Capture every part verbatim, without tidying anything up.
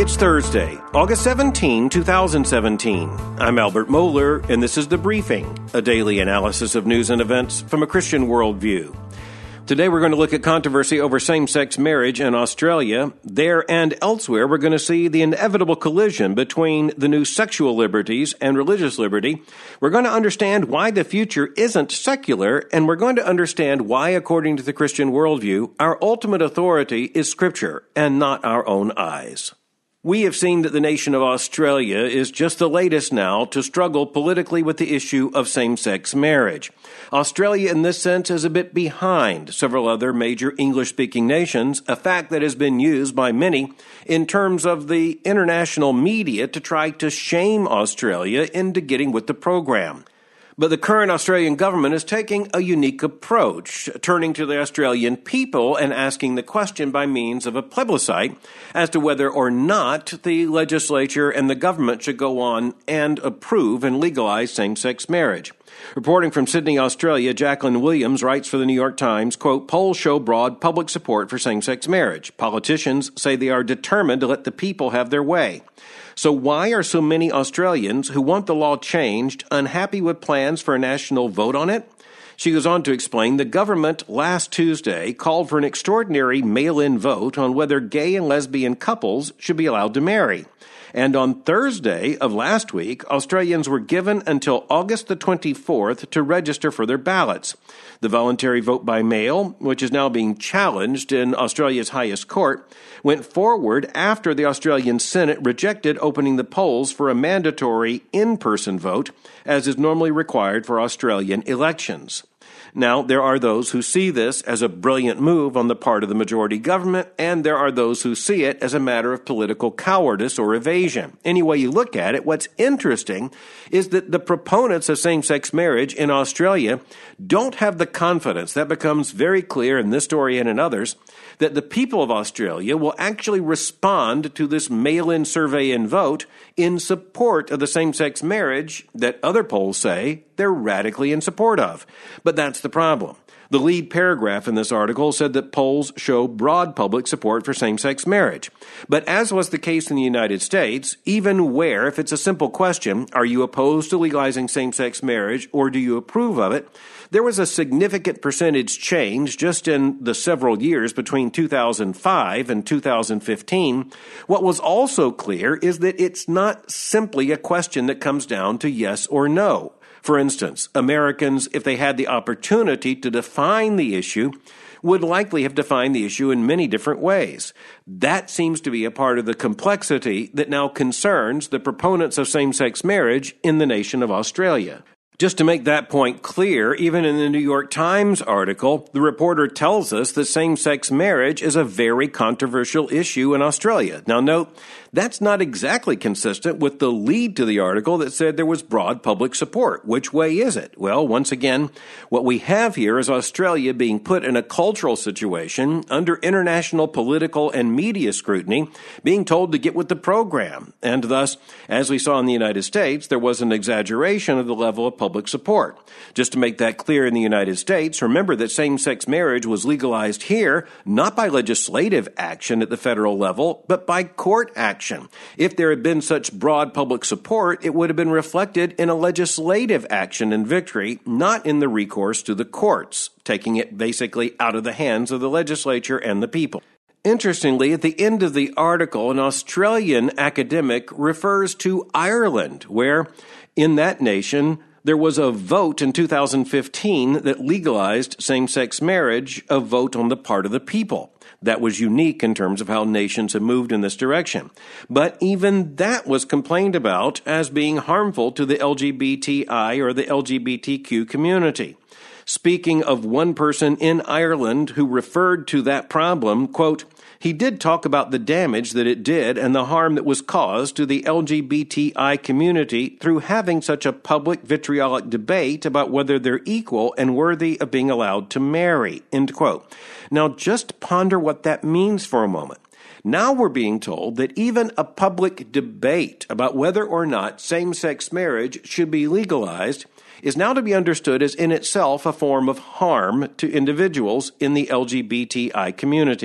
It's Thursday, August seventeenth, twenty seventeen. I'm Albert Mohler, and this is The Briefing, a daily analysis of news and events from a Christian worldview. Today we're going to look at controversy over same-sex marriage in Australia. There and elsewhere, we're going to see the inevitable collision between the new sexual liberties and religious liberty. We're going to understand why the future isn't secular, and we're going to understand why, according to the Christian worldview, our ultimate authority is Scripture and not our own eyes. We have seen that the nation of Australia is just the latest now to struggle politically with the issue of same-sex marriage. Australia, in this sense, is a bit behind several other major English-speaking nations, a fact that has been used by many in terms of the international media to try to shame Australia into getting with the program. But the current Australian government is taking a unique approach, turning to the Australian people and asking the question by means of a plebiscite as to whether or not the legislature and the government should go on and approve and legalize same-sex marriage. Reporting from Sydney, Australia, Jacqueline Williams writes for the New York Times, quote, polls show broad public support for same-sex marriage. Politicians say they are determined to let the people have their way. So why are so many Australians who want the law changed unhappy with plans for a national vote on it? She goes on to explain the government last Tuesday called for an extraordinary mail-in vote on whether gay and lesbian couples should be allowed to marry. And on Thursday of last week, Australians were given until August the twenty-fourth to register for their ballots. The voluntary vote by mail, which is now being challenged in Australia's highest court, went forward after the Australian Senate rejected opening the polls for a mandatory in-person vote, as is normally required for Australian elections. Now, there are those who see this as a brilliant move on the part of the majority government, and there are those who see it as a matter of political cowardice or evasion. Any way you look at it, what's interesting is that the proponents of same-sex marriage in Australia don't have the confidence, that becomes very clear in this story and in others, that the people of Australia will actually respond to this mail-in survey and vote in support of the same-sex marriage that other polls say they're radically in support of. But that's the problem. The lead paragraph in this article said that polls show broad public support for same-sex marriage. But as was the case in the United States, even where, if it's a simple question, are you opposed to legalizing same-sex marriage or do you approve of it, there was a significant percentage change just in the several years between two thousand five and two thousand fifteen. What was also clear is that it's not simply a question that comes down to yes or no. For instance, Americans, if they had the opportunity to define the issue, would likely have defined the issue in many different ways. That seems to be a part of the complexity that now concerns the proponents of same-sex marriage in the nation of Australia. Just to make that point clear, even in the New York Times article, the reporter tells us that same-sex marriage is a very controversial issue in Australia. Now note, that's not exactly consistent with the lead to the article that said there was broad public support. Which way is it? Well, once again, what we have here is Australia being put in a cultural situation under international political and media scrutiny, being told to get with the program. And thus, as we saw in the United States, there was an exaggeration of the level of public support. Just to make that clear in the United States, remember that same-sex marriage was legalized here not by legislative action at the federal level, but by court action. If there had been such broad public support, it would have been reflected in a legislative action and victory, not in the recourse to the courts, taking it basically out of the hands of the legislature and the people. Interestingly, at the end of the article, an Australian academic refers to Ireland, where in that nation there was a vote in two thousand fifteen that legalized same-sex marriage, a vote on the part of the people. That was unique in terms of how nations have moved in this direction. But even that was complained about as being harmful to the L G B T I or the L G B T Q community. Speaking of one person in Ireland who referred to that problem, quote, he did talk about the damage that it did and the harm that was caused to the L G B T I community through having such a public vitriolic debate about whether they're equal and worthy of being allowed to marry, end quote. Now just ponder what that means for a moment. Now we're being told that even a public debate about whether or not same-sex marriage should be legalized is now to be understood as in itself a form of harm to individuals in the L G B T I community.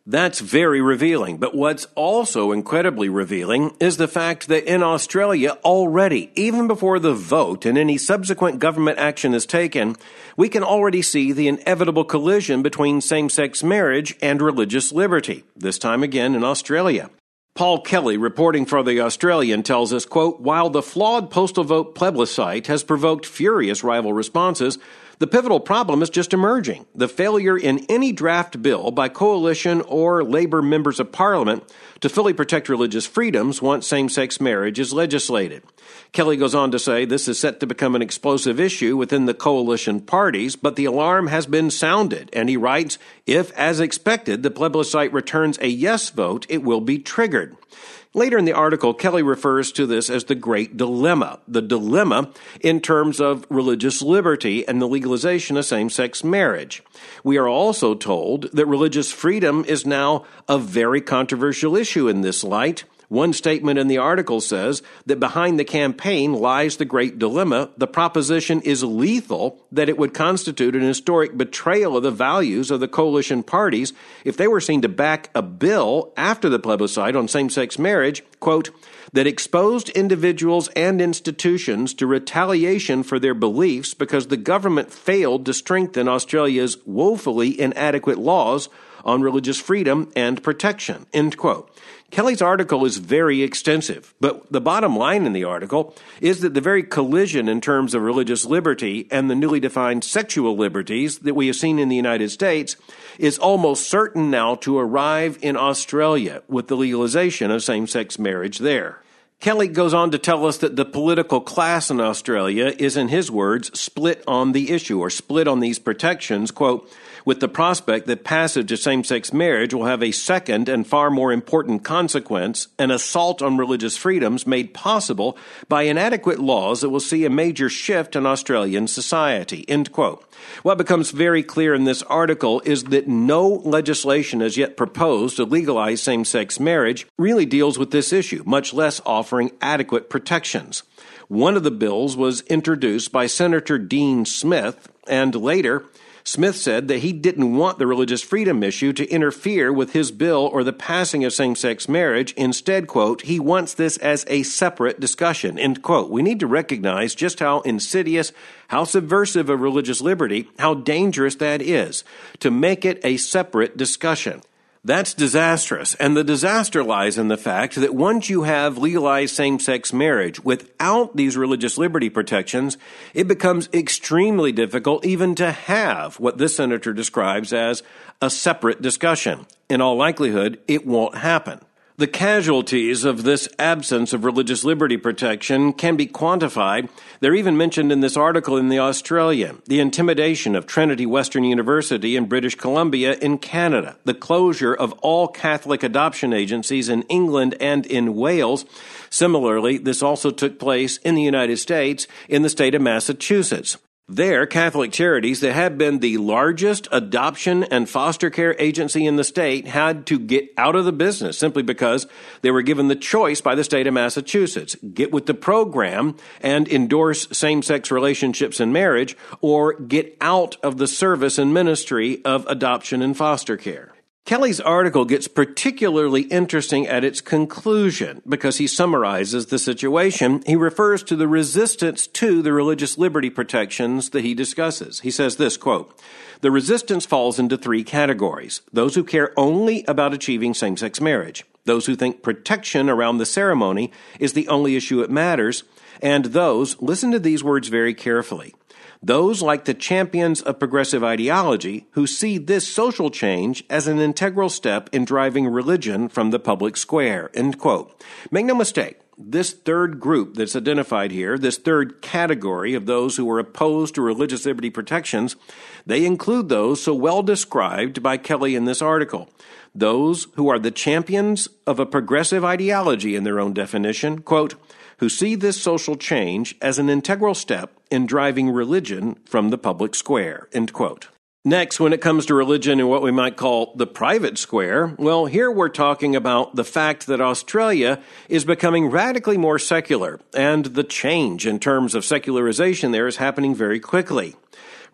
That's very revealing, but what's also incredibly revealing is the fact that in Australia already, even before the vote and any subsequent government action is taken, we can already see the inevitable collision between same-sex marriage and religious liberty, this time again in Australia. Paul Kelly, reporting for The Australian, tells us, quote, "While the flawed postal vote plebiscite has provoked furious rival responses, the pivotal problem is just emerging. The failure in any draft bill by coalition or Labor members of Parliament to fully protect religious freedoms once same-sex marriage is legislated." Kelly goes on to say this is set to become an explosive issue within the coalition parties, but the alarm has been sounded, and he writes, "If, as expected, the plebiscite returns a yes vote, it will be triggered." Later in the article, Kelly refers to this as the great dilemma, the dilemma in terms of religious liberty and the legalization of same-sex marriage. We are also told that religious freedom is now a very controversial issue in this light. One statement in the article says that behind the campaign lies the great dilemma. The proposition is lethal, that it would constitute an historic betrayal of the values of the coalition parties if they were seen to back a bill after the plebiscite on same-sex marriage, quote, "that exposed individuals and institutions to retaliation for their beliefs because the government failed to strengthen Australia's woefully inadequate laws on religious freedom and protection," end quote. Kelly's article is very extensive, but the bottom line in the article is that the very collision in terms of religious liberty and the newly defined sexual liberties that we have seen in the United States is almost certain now to arrive in Australia with the legalization of same-sex marriage there. Kelly goes on to tell us that the political class in Australia is, in his words, split on the issue or split on these protections, quote, "with the prospect that passage of same-sex marriage will have a second and far more important consequence, an assault on religious freedoms made possible by inadequate laws that will see a major shift in Australian society," end quote. What becomes very clear in this article is that no legislation as yet proposed to legalize same-sex marriage really deals with this issue, much less offering adequate protections. One of the bills was introduced by Senator Dean Smith, and later Smith said that he didn't want the religious freedom issue to interfere with his bill or the passing of same-sex marriage. Instead, quote, he wants this as a separate discussion, end quote. We need to recognize just how insidious, how subversive of religious liberty, how dangerous that is, to make it a separate discussion. That's disastrous, and the disaster lies in the fact that once you have legalized same-sex marriage without these religious liberty protections, it becomes extremely difficult even to have what this senator describes as a separate discussion. In all likelihood, it won't happen. The casualties of this absence of religious liberty protection can be quantified. They're even mentioned in this article in The Australian. The intimidation of Trinity Western University in British Columbia in Canada, the closure of all Catholic adoption agencies in England and in Wales. Similarly, this also took place in the United States in the state of Massachusetts. There, Catholic Charities, that had been the largest adoption and foster care agency in the state, had to get out of the business simply because they were given the choice by the state of Massachusetts. Get with the program and endorse same-sex relationships and marriage, or get out of the service and ministry of adoption and foster care. Kelly's article gets particularly interesting at its conclusion because he summarizes the situation. He refers to the resistance to the religious liberty protections that he discusses. He says this, quote, "The resistance falls into three categories. Those who care only about achieving same-sex marriage, those who think protection around the ceremony is the only issue that matters, and those," listen to these words very carefully, "those like the champions of progressive ideology who see this social change as an integral step in driving religion from the public square," end quote. Make no mistake, this third group that's identified here, this third category of those who are opposed to religious liberty protections, they include those so well described by Kelly in this article. Those who are the champions of a progressive ideology in their own definition, quote, who see this social change as an integral step in driving religion from the public square, end quote. Next, when it comes to religion and what we might call the private square, well, here we're talking about the fact that Australia is becoming radically more secular, and the change in terms of secularization there is happening very quickly.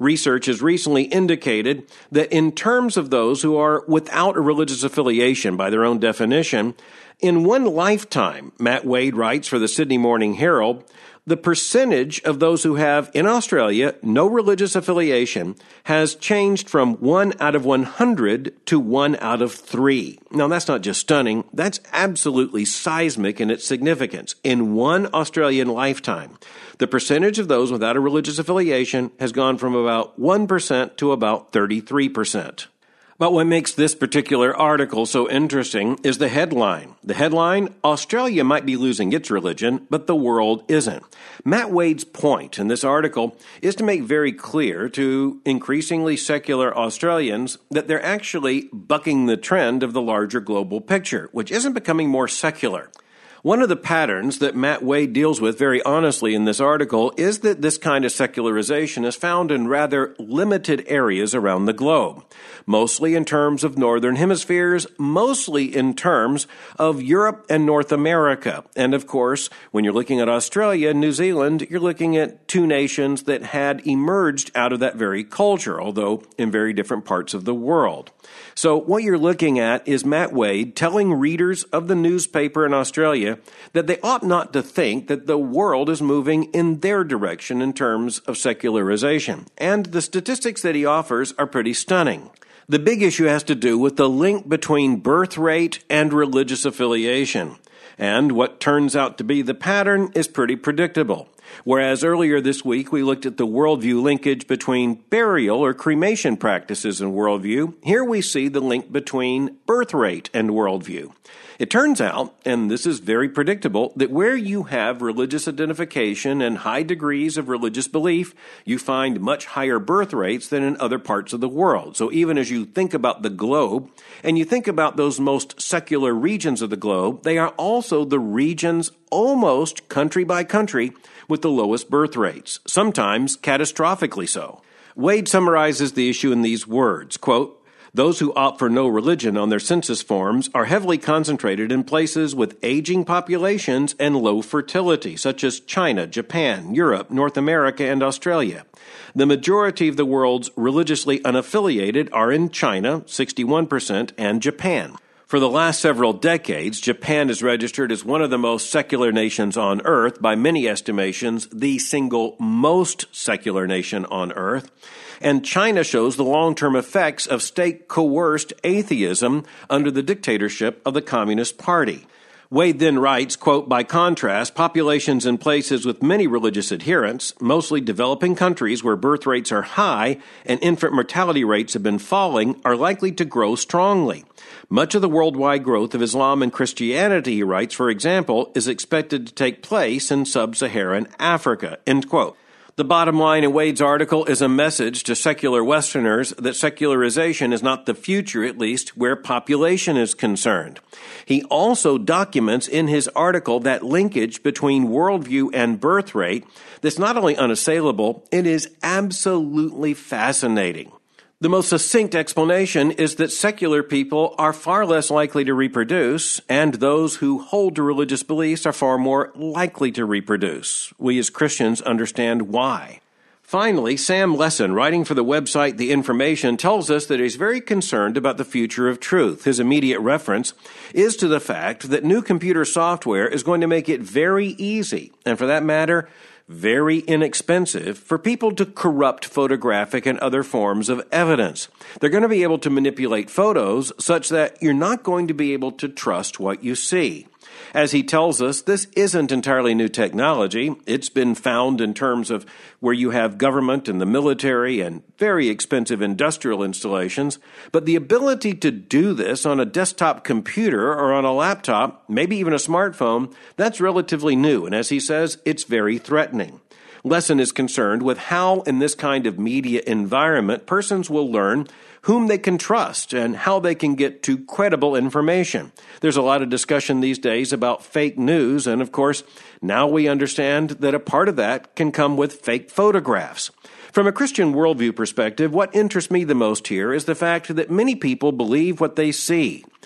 Research has recently indicated that in terms of those who are without a religious affiliation by their own definition, in one lifetime, Matt Wade writes for the Sydney Morning Herald, the percentage of those who have, in Australia, no religious affiliation has changed from one out of one hundred to one out of three. Now, that's not just stunning. That's absolutely seismic in its significance. In one Australian lifetime, the percentage of those without a religious affiliation has gone from about one percent to about thirty-three percent. But what makes this particular article so interesting is the headline. The headline, Australia might be losing its religion, but the world isn't. Matt Wade's point in this article is to make very clear to increasingly secular Australians that they're actually bucking the trend of the larger global picture, which isn't becoming more secular. One of the patterns that Matt Wade deals with very honestly in this article is that this kind of secularization is found in rather limited areas around the globe, mostly in terms of northern hemispheres, mostly in terms of Europe and North America. And of course, when you're looking at Australia and New Zealand, you're looking at two nations that had emerged out of that very culture, although in very different parts of the world. So what you're looking at is Matt Wade telling readers of the newspaper in Australia that they ought not to think that the world is moving in their direction in terms of secularization. And the statistics that he offers are pretty stunning. The big issue has to do with the link between birth rate and religious affiliation. And what turns out to be the pattern is pretty predictable. Whereas earlier this week we looked at the worldview linkage between burial or cremation practices and worldview, here we see the link between birth rate and worldview. It turns out, and this is very predictable, that where you have religious identification and high degrees of religious belief, you find much higher birth rates than in other parts of the world. So even as you think about the globe, and you think about those most secular regions of the globe, they are also the regions almost country by country with the lowest birth rates, sometimes catastrophically so. Wade summarizes the issue in these words, quote, those who opt for no religion on their census forms are heavily concentrated in places with aging populations and low fertility, such as China, Japan, Europe, North America, and Australia. The majority of the world's religiously unaffiliated are in China, sixty-one percent, and Japan. For the last several decades, Japan is registered as one of the most secular nations on earth, by many estimations, the single most secular nation on earth. And China shows the long-term effects of state-coerced atheism under the dictatorship of the Communist Party. Wade then writes, quote, by contrast, populations in places with many religious adherents, mostly developing countries where birth rates are high and infant mortality rates have been falling, are likely to grow strongly. Much of the worldwide growth of Islam and Christianity, he writes, for example, is expected to take place in sub-Saharan Africa, end quote. The bottom line in Wade's article is a message to secular Westerners that secularization is not the future, at least where population is concerned. He also documents in his article that linkage between worldview and birth rate that's not only unassailable, it is absolutely fascinating. The most succinct explanation is that secular people are far less likely to reproduce, and those who hold to religious beliefs are far more likely to reproduce. We as Christians understand why. Finally, Sam Lessin, writing for the website The Information, tells us that he's very concerned about the future of truth. His immediate reference is to the fact that new computer software is going to make it very easy, and for that matter, very inexpensive, for people to corrupt photographic and other forms of evidence. They're going to be able to manipulate photos such that you're not going to be able to trust what you see. As he tells us, this isn't entirely new technology. It's been found in terms of where you have government and the military and very expensive industrial installations. But the ability to do this on a desktop computer or on a laptop, maybe even a smartphone, that's relatively new. And as he says, it's very threatening. Lessin is concerned with how, in this kind of media environment, persons will learn whom they can trust and how they can get to credible information. There's a lot of discussion these days about fake news, and of course, now we understand that a part of that can come with fake photographs. From a Christian worldview perspective, what interests me the most here is the fact that many people believe what they see.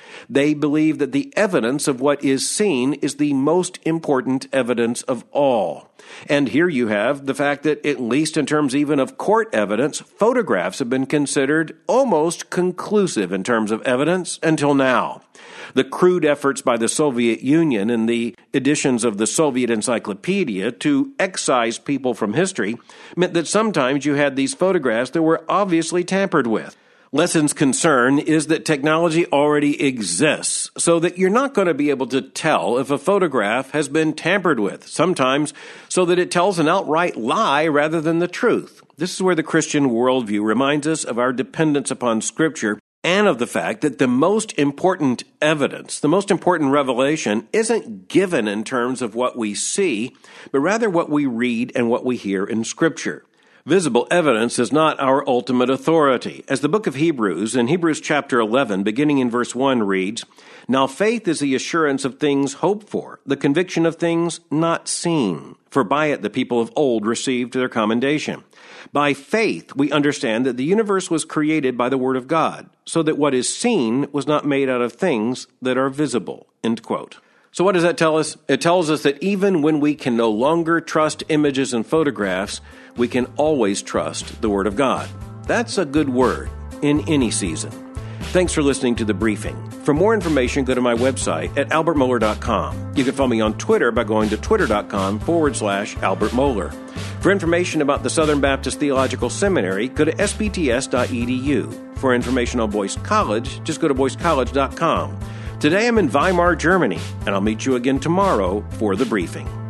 They believe that the evidence of what is seen is the most important evidence of all. And here you have the fact that, at least in terms even of court evidence, photographs have been considered almost conclusive in terms of evidence until now. The crude efforts by the Soviet Union in the editions of the Soviet Encyclopedia to excise people from history meant that sometimes you had these photographs that were obviously tampered with. Lesson's concern is that technology already exists, so that you're not going to be able to tell if a photograph has been tampered with, sometimes so that it tells an outright lie rather than the truth. This is where the Christian worldview reminds us of our dependence upon Scripture and of the fact that the most important evidence, the most important revelation, isn't given in terms of what we see, but rather what we read and what we hear in Scripture. Visible evidence is not our ultimate authority. As the book of Hebrews, in Hebrews chapter eleven, beginning in verse one, reads, "Now faith is the assurance of things hoped for, the conviction of things not seen. For by it the people of old received their commendation. By faith we understand that the universe was created by the word of God, so that what is seen was not made out of things that are visible." End quote. So what does that tell us? It tells us that even when we can no longer trust images and photographs, we can always trust the Word of God. That's a good word in any season. Thanks for listening to The Briefing. For more information, go to my website at albert mohler dot com. You can follow me on Twitter by going to twitter.com forward slash Albert Mohler. For information about the Southern Baptist Theological Seminary, go to s b t s dot e d u. For information on Boyce College, just go to boyce college dot com. Today I'm in Weimar, Germany, and I'll meet you again tomorrow for The Briefing.